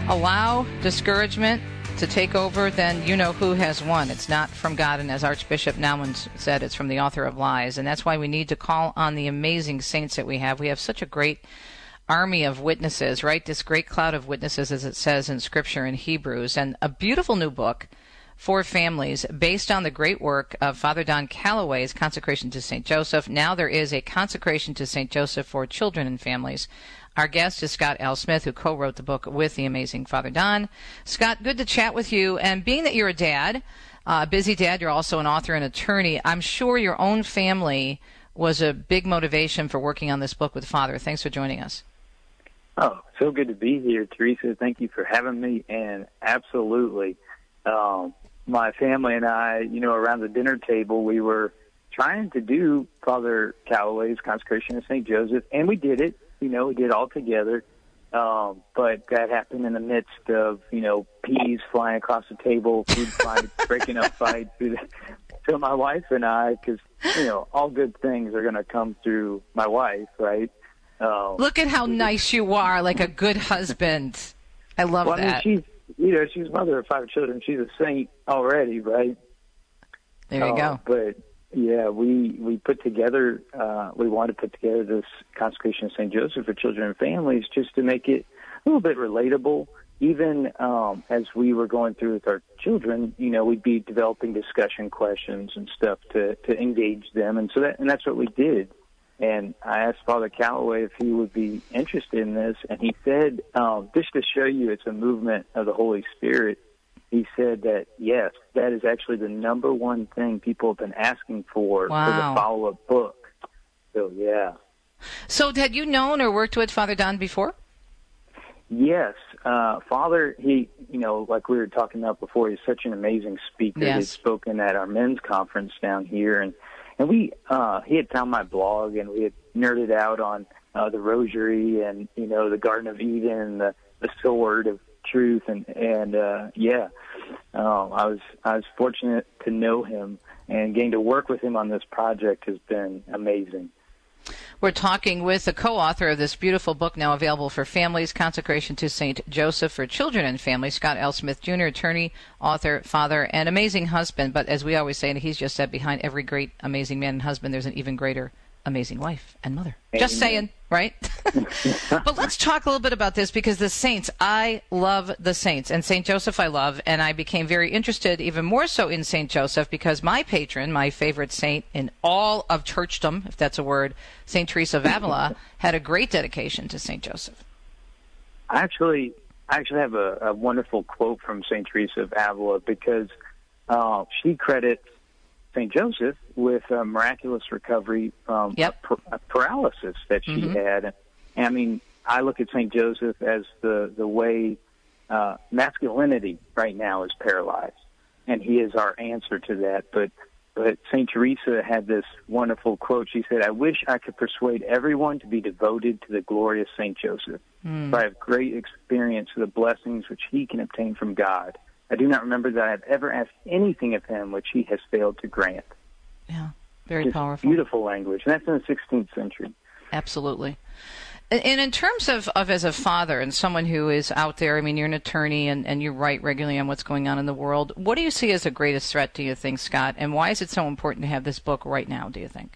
allow discouragement to take over, then you know who has won. It's not from God, and as Archbishop Naumann said, it's from the author of lies. And that's why we need to call on the amazing saints that we have. We have such a great army of witnesses, right? This great cloud of witnesses, as it says in Scripture in Hebrews, and a beautiful new book for families based on the great work of Father Don Calloway's Consecration to Saint Joseph. Now there is a Consecration to Saint Joseph for children and families. Our guest is Scott L. Smith, who co-wrote the book with the amazing Father Don. Scott, good to chat with you. And being that you're a dad, a busy dad, you're also an author and attorney, I'm sure your own family was a big motivation for working on this book with Father. Thanks for joining us. Oh, so good to be here, Teresa. Thank you for having me. And absolutely, um, my family and I, you know, around the dinner table, we were trying to do Father Calloway's Consecration of Saint Joseph, and we did it. You know, we did it all together. Um, but that happened in the midst of, you know, peas flying across the table, food flying, breaking up fights. So my wife and I, because, you know, all good things are going to come through my wife, right? Um, Look at how nice you are, like a good husband. I love well, that. I mean, she's, you know, she's mother of five children. She's a saint already, right? There you uh, go. But, yeah, we, we put together, uh, we wanted to put together this Consecration of Saint Joseph for children and families just to make it a little bit relatable. Even um, as we were going through with our children, you know, we'd be developing discussion questions and stuff to, to engage them. And so that, and that's what we did. And I asked Father Calloway if he would be interested in this, and he said, um, just to show you it's a movement of the Holy Spirit, he said that, yes, that is actually the number one thing people have been asking for wow. for the follow-up book. So, yeah. So had you known or worked with Father Don before? Yes. Uh, Father, he, you know, like we were talking about before, he's such an amazing speaker. Yes. He'd spoken at our men's conference down here, and And we, uh, he had found my blog, and we had nerded out on uh, the Rosary and, you know, the Garden of Eden and the, the sword of truth. And, and uh, yeah, um, I was I was fortunate to know him, and getting to work with him on this project has been amazing. We're talking with the co-author of this beautiful book now available for families, Consecration to Saint Joseph for Children and Families, Scott L. Smith, Junior, attorney, author, father, and amazing husband. But as we always say, and he's just said, behind every great, amazing man and husband, there's an even greater, amazing wife and mother. Amen. Just saying, right? But let's talk a little bit about this, because the saints, I love the saints, and Saint Joseph I love, and I became very interested even more so in Saint Joseph because my patron, my favorite saint in all of churchdom, if that's a word, Saint Teresa of Avila, had a great dedication to Saint Joseph. I actually, I actually have a, a wonderful quote from Saint Teresa of Avila, because uh, she credits Saint Joseph with a miraculous recovery from yep. a, a paralysis that she mm-hmm. had. And, I mean, I look at Saint Joseph as the, the way uh, masculinity right now is paralyzed, and he is our answer to that. But but Saint Teresa had this wonderful quote. She said, "I wish I could persuade everyone to be devoted to the glorious Saint Joseph, mm. for I have great experience of the blessings which he can obtain from God. I do not remember that I have ever asked anything of him which he has failed to grant." Yeah, very Just powerful. Beautiful language. And that's in the sixteenth century. Absolutely. And in terms of, of as a father and someone who is out there, I mean, you're an attorney and, and you write regularly on what's going on in the world. What do you see as the greatest threat, do you think, Scott? And why is it so important to have this book right now, do you think?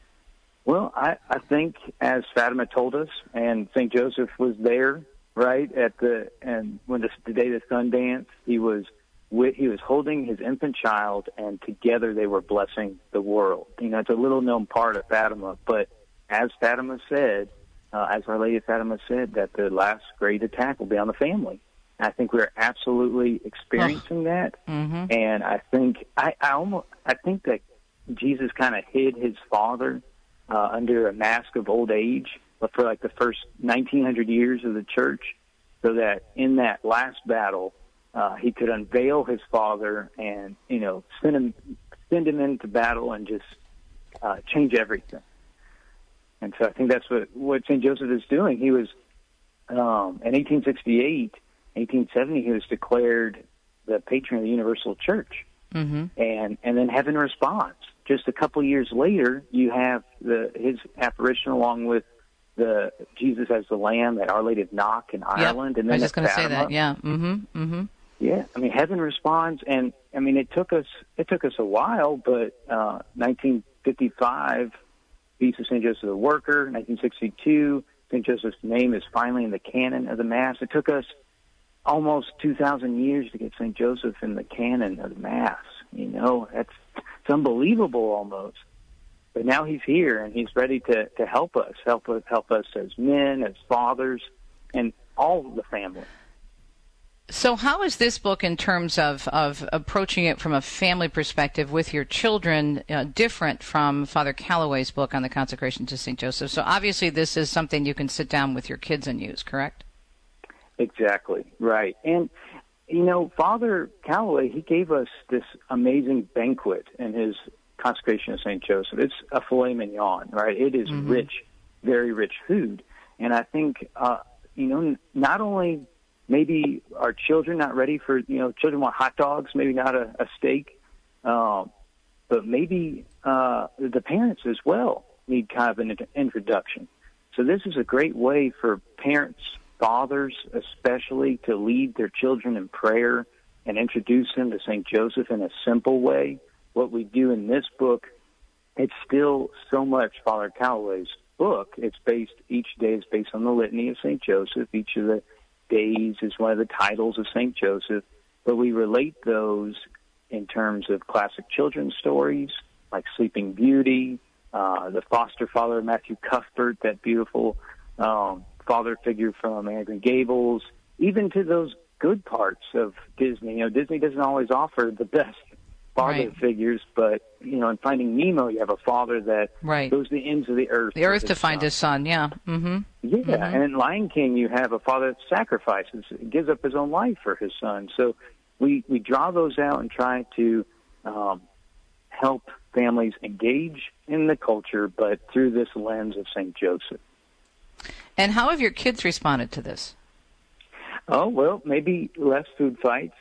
Well, I, I think, as Fatima told us, and Saint Joseph was there, right, at the and when the, the day of the Sundance, he was with, he was holding his infant child, and together they were blessing the world. You know, it's a little known part of Fatima, but as Fatima said, uh, as Our Lady of Fatima said, that the last great attack will be on the family. I think we're absolutely experiencing oh. that, mm-hmm. and I think I, I almost I think that Jesus kind of hid his father uh, under a mask of old age, but for like the first nineteen hundred years of the church, so that in that last battle, uh, he could unveil his father and, you know, send him send him into battle and just uh, change everything. And so I think that's what, what Saint Joseph is doing. He was, um, in eighteen sixty-eight, eighteen seventy, he was declared the patron of the Universal Church. Mm-hmm. And and then heaven responds. Just a couple years later, you have the his apparition along with the Jesus as the Lamb at Our Lady of Knock in Ireland, yep. and then I was just going to say that. Yeah. Mm-hmm. Mm-hmm. Yeah. I mean, heaven responds, and I mean, it took us it took us a while, but uh, nineteen fifty-five, Feast of Saint Joseph the Worker. nineteen sixty-two, Saint Joseph's name is finally in the canon of the Mass. It took us almost two thousand years to get Saint Joseph in the canon of the Mass. You know, that's it's unbelievable almost. But now he's here, and he's ready to, to help us, help us, help us as men, as fathers, and all of the family. So how is this book, in terms of, of approaching it from a family perspective with your children, uh, different from Father Calloway's book on the consecration to Saint Joseph? So obviously this is something you can sit down with your kids and use, correct? Exactly, right. And, you know, Father Calloway, he gave us this amazing banquet in his consecration of Saint Joseph. It's a filet mignon, right? It is mm-hmm. rich, very rich food. And I think, uh, you know, not only maybe our children not ready for, you know, children want hot dogs, maybe not a, a steak, um, but maybe uh, the parents as well need kind of an introduction. So this is a great way for parents, fathers especially, to lead their children in prayer and introduce them to Saint Joseph in a simple way. What we do in this book, it's still so much Father Calloway's book. It's based, each day is based on the Litany of Saint Joseph. Each of the days is one of the titles of Saint Joseph. But we relate those in terms of classic children's stories, like Sleeping Beauty, uh, the foster father Matthew Cuthbert, that beautiful um, father figure from Anne of Green Gables, even to those good parts of Disney. You know, Disney doesn't always offer the best father right. figures, but, you know, in Finding Nemo, you have a father that right. goes to the ends of the earth. The earth to son. find his son, yeah. Mm-hmm. Yeah, mm-hmm. and in Lion King, you have a father that sacrifices, gives up his own life for his son. So we, we draw those out and try to um, help families engage in the culture, but through this lens of Saint Joseph. And how have your kids responded to this? Oh, well, maybe less food fights.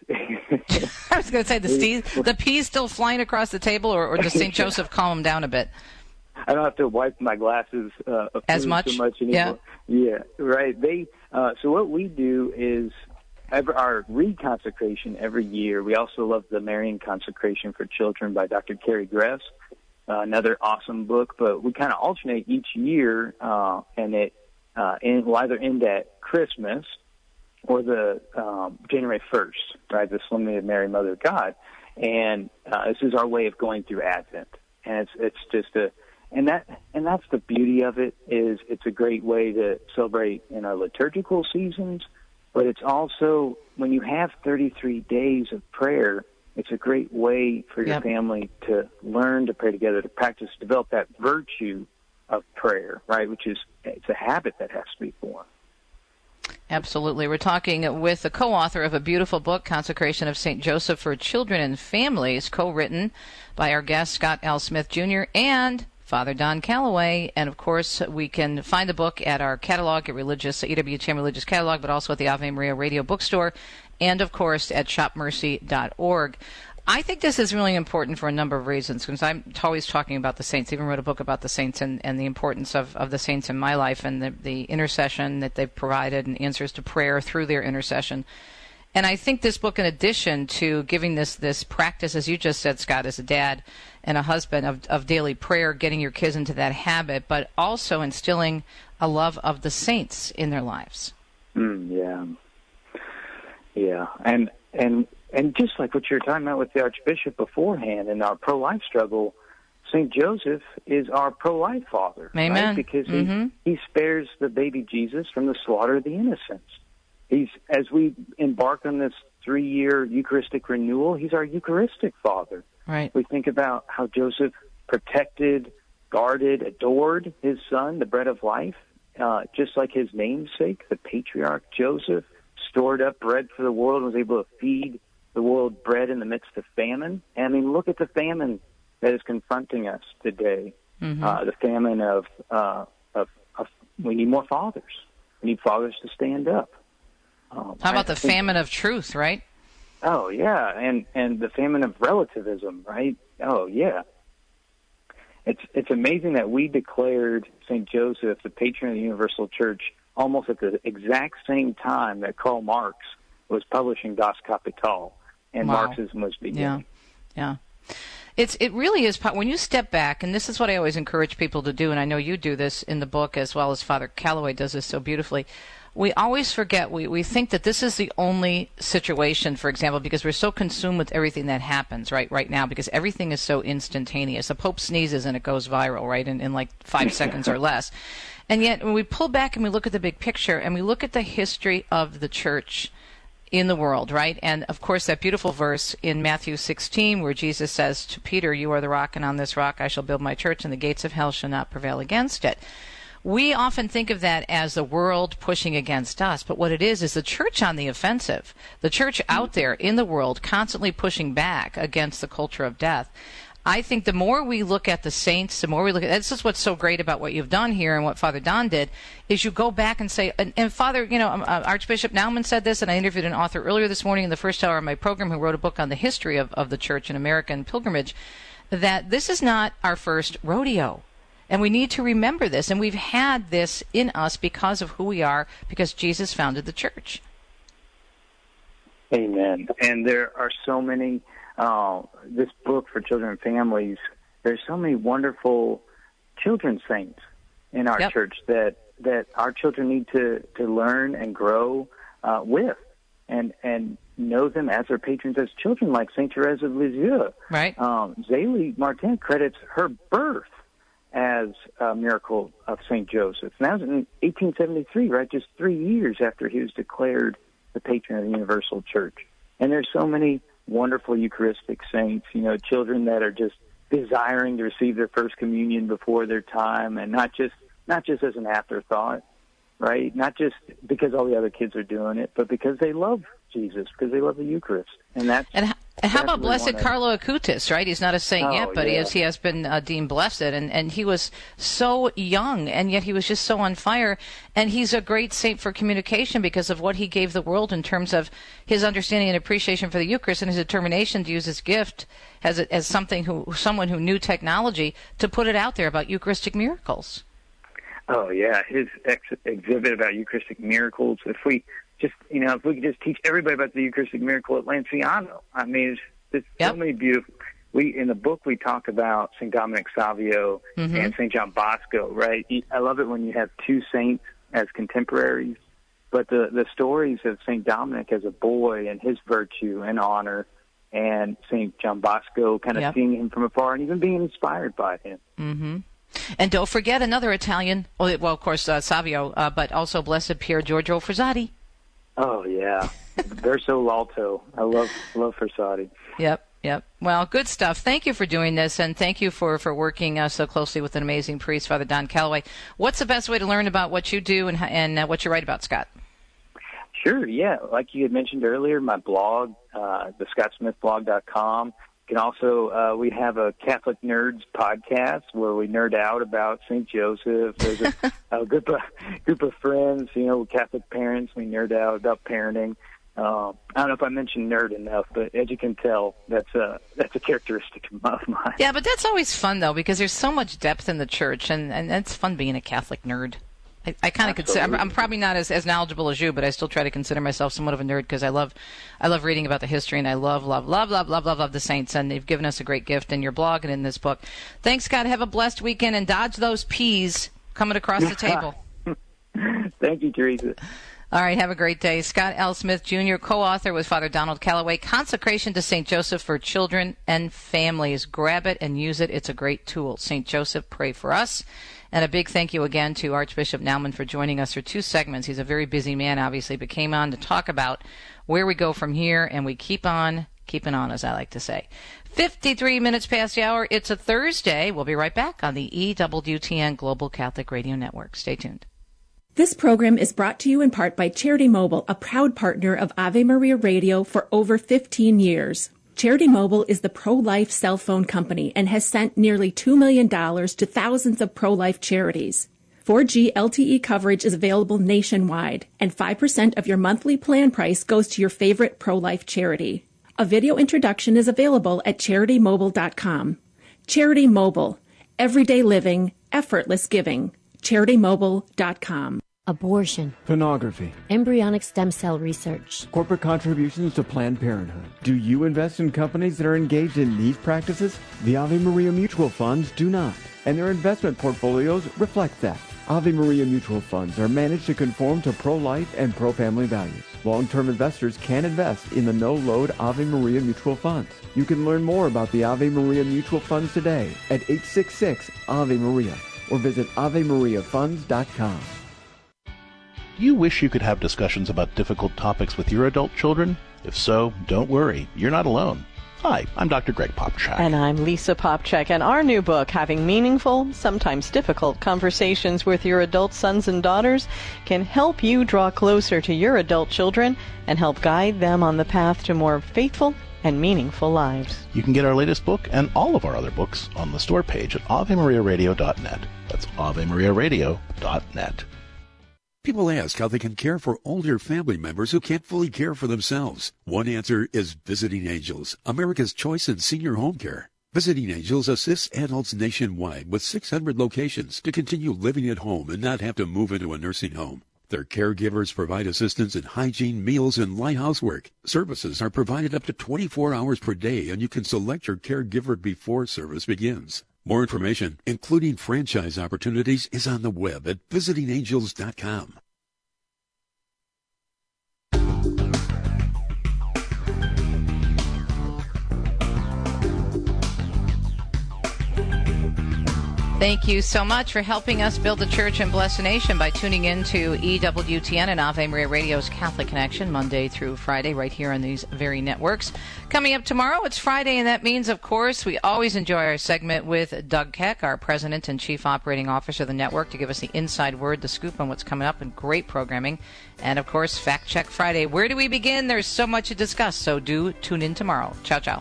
I was going to say, the, steez, the peas still flying across the table, or, or does Saint Joseph calm them down a bit? I don't have to wipe my glasses uh, of as food much? so much anymore. Yeah, yeah, right. They uh, so what we do is every, our reconsecration every year. We also love the Marian Consecration for Children by Doctor Carrie Gress, uh, another awesome book. But we kind of alternate each year, uh, and it uh, in, will either end at Christmas or the um, January first, right, the Solemnity of Mary, Mother of God. And uh, this is our way of going through Advent. And it's it's just a, and that and that's the beauty of it, is it's a great way to celebrate in our liturgical seasons, but it's also, when you have thirty-three days of prayer, it's a great way for your yep. family to learn to pray together, to practice, develop that virtue of prayer, right, which is, it's a habit that has to be formed. Absolutely. We're talking with the co-author of a beautiful book, Consecration of Saint Joseph for Children and Families, co-written by our guest, Scott L. Smith, Junior, and Father Don Calloway. And, of course, we can find the book at our catalog, at Religious, E W T M Religious Catalog, but also at the Ave Maria Radio Bookstore, and, of course, at shop mercy dot org. I think this is really important for a number of reasons, because I'm always talking about the saints. I even wrote a book about the saints and, and the importance of, of the saints in my life, and the, the intercession that they've provided and answers to prayer through their intercession. And I think this book, in addition to giving this, this practice, as you just said, Scott, as a dad and a husband, of, of daily prayer, getting your kids into that habit, but also instilling a love of the saints in their lives. Mm, yeah. Yeah. And, and, And just like what you were talking about with the Archbishop beforehand in our pro-life struggle, Saint Joseph is our pro-life father. Amen. Right? Because mm-hmm. he, he spares the baby Jesus from the slaughter of the innocents. He's, as we embark on this three-year Eucharistic renewal, he's our Eucharistic father. Right. We think about how Joseph protected, guarded, adored his son, the bread of life, uh, just like his namesake, the patriarch Joseph, stored up bread for the world and was able to feed the world bread in the midst of famine. And I mean, look at the famine that is confronting us today. Mm-hmm. Uh, the famine of, uh, of, of, we need more fathers. We need fathers to stand up. Um, How about I the think, famine of truth, right? Oh, yeah, and, and the famine of relativism, right? Oh, yeah. it's it's amazing that we declared Saint Joseph the patron of the Universal Church almost at the exact same time that Karl Marx was publishing Das Kapital and Wow. Marxism was beginning. Yeah, yeah. It's it really is po- when you step back, and this is what I always encourage people to do, and I know you do this in the book as well as Father Calloway does this so beautifully. We always forget, we, we think that this is the only situation, for example, because we're so consumed with everything that happens right right now, because everything is so instantaneous. The Pope sneezes and it goes viral, right, in, in like five seconds or less. And yet when we pull back and we look at the big picture and we look at the history of the church in the world, right? And, of course, that beautiful verse in Matthew sixteen where Jesus says to Peter, "You are the rock, and on this rock I shall build my church, and the gates of hell shall not prevail against it." We often think of that as the world pushing against us, but what it is is the church on the offensive, the church out there in the world constantly pushing back against the culture of death. I think the more we look at the saints, the more we look at, this is what's so great about what you've done here and what Father Don did, is you go back and say, and, and Father, you know, uh, Archbishop Naumann said this, and I interviewed an author earlier this morning in the first hour of my program who wrote a book on the history of, of the church and American pilgrimage, that this is not our first rodeo. And we need to remember this, and we've had this in us because of who we are, because Jesus founded the church. Amen. And there are so many, uh, this book for children and families, there's so many wonderful children's saints in our Yep. church that, that our children need to, to learn and grow uh, with and and know them as their patrons as children, like Saint Therese of Lisieux. Right. Um, Zélie Martin credits her birth as a miracle of Saint Joseph. And that was in eighteen seventy-three, right, just three years after he was declared the patron of the Universal Church. And there's so many wonderful Eucharistic saints, you know, children that are just desiring to receive their first communion before their time, and not just not just as an afterthought, right? Not just because all the other kids are doing it, but because they love Jesus, because they love the Eucharist. And that's And, h- and how that's about what we Blessed wanna- Carlo Acutis, right? He's not a saint Oh, yet, but he, yeah. is, he has been uh, deemed blessed, and, and he was so young, and yet he was just so on fire. And he's a great saint for communication because of what he gave the world in terms of his understanding and appreciation for the Eucharist and his determination to use his gift as a, as something who someone who knew technology to put it out there about Eucharistic miracles. Oh, yeah, his ex- exhibit about Eucharistic miracles. If we just, you know, if we could just teach everybody about the Eucharistic miracle at Lanciano. I mean, it's, it's Yep. so many beautiful. We in the book we talk about Saint Dominic Savio Mhm. and Saint John Bosco, right? I love it when you have two saints as contemporaries, but the the stories of Saint Dominic as a boy and his virtue and honor, and Saint John Bosco kind of Yep. seeing him from afar and even being inspired by him. Mm-hmm. And don't forget another Italian, well, well of course, uh, Savio, uh, but also Blessed Pier Giorgio Frassati. Oh yeah, Verso l'Alto. I love love Frassati. Yep, yep. Well, good stuff. Thank you for doing this, and thank you for, for working uh, so closely with an amazing priest, Father Don Calloway. What's the best way to learn about what you do and, and uh, what you write about, Scott? Sure, yeah. Like you had mentioned earlier, my blog, uh, the scott smith blog dot com. You can also, uh, we have a Catholic Nerds podcast where we nerd out about Saint Joseph. There's a, a group of group of friends, you know, Catholic parents. We nerd out about parenting. Uh, I don't know if I mentioned nerd enough, but as you can tell, that's a that's a characteristic of mine. Yeah, but that's always fun, though, because there's so much depth in the church, and, and it's fun being a Catholic nerd. I, I kind of consider. I'm, I'm probably not as, as knowledgeable as you, but I still try to consider myself somewhat of a nerd because I love, I love reading about the history, and I love, love, love, love, love, love, love the saints. And they've given us a great gift in your blog and in this book. Thanks, Scott. Have a blessed weekend, and dodge those peas coming across the table. Thank you, Teresa. All right, have a great day. Scott L. Smith, Junior, co-author with Father Donald Calloway, Consecration to Saint Joseph for Children and Families. Grab it and use it. It's a great tool. Saint Joseph, pray for us. And a big thank you again to Archbishop Naumann for joining us for two segments. He's a very busy man, obviously, but came on to talk about where we go from here, and we keep on keeping on, as I like to say. fifty-three minutes past the hour. It's a Thursday. We'll be right back on the E W T N Global Catholic Radio Network. Stay tuned. This program is brought to you in part by Charity Mobile, a proud partner of Ave Maria Radio for over fifteen years. Charity Mobile is the pro-life cell phone company and has sent nearly two million dollars to thousands of pro-life charities. four G L T E coverage is available nationwide, and five percent of your monthly plan price goes to your favorite pro-life charity. A video introduction is available at charity mobile dot com. Charity Mobile. Everyday living, effortless giving. charity mobile dot com. Abortion, pornography, embryonic stem cell research, corporate contributions to Planned Parenthood. Do you invest in companies that are engaged in these practices? The Ave Maria Mutual Funds do not, and their investment portfolios reflect that. Ave Maria Mutual Funds are managed to conform to pro-life and pro-family values. Long-term investors can invest in the no-load Ave Maria Mutual Funds. You can learn more about the Ave Maria Mutual Funds today at eight six six Ave Maria or visit ave maria funds dot com. Do you wish you could have discussions about difficult topics with your adult children? If so, don't worry, you're not alone. Hi, I'm Doctor Greg Popchak. And I'm Lisa Popchak, and our new book, Having Meaningful, Sometimes Difficult Conversations with Your Adult Sons and Daughters, can help you draw closer to your adult children and help guide them on the path to more faithful and meaningful lives. You can get our latest book and all of our other books on the store page at ave maria radio dot net. That's ave maria radio dot net. People ask how they can care for older family members who can't fully care for themselves. One answer is Visiting Angels, America's choice in senior home care. Visiting Angels assists adults nationwide with six hundred locations to continue living at home and not have to move into a nursing home. Their caregivers provide assistance in hygiene, meals, and light housework. Services are provided up to twenty-four hours per day, and you can select your caregiver before service begins. More information, including franchise opportunities, is on the web at visiting angels dot com. Thank you so much for helping us build a church and bless a nation by tuning in to E W T N and Ave Maria Radio's Catholic Connection Monday through Friday right here on these very networks. Coming up tomorrow, it's Friday, and that means, of course, we always enjoy our segment with Doug Keck, our President and Chief Operating Officer of the network, to give us the inside word, the scoop on what's coming up, and great programming. And, of course, Fact Check Friday. Where do we begin? There's so much to discuss, so do tune in tomorrow. Ciao, ciao.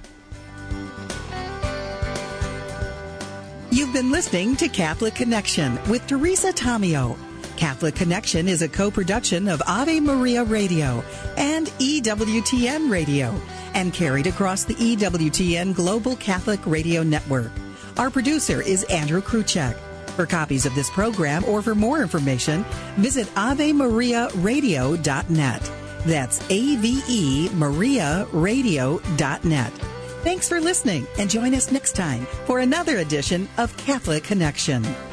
You've been listening to Catholic Connection with Teresa Tomeo. Catholic Connection is a co-production of Ave Maria Radio and E W T N Radio and carried across the E W T N Global Catholic Radio Network. Our producer is Andrew Kruchek. For copies of this program or for more information, visit ave maria radio dot net. That's A V E Maria Radio dot net. Thanks for listening, and join us next time for another edition of Catholic Connection.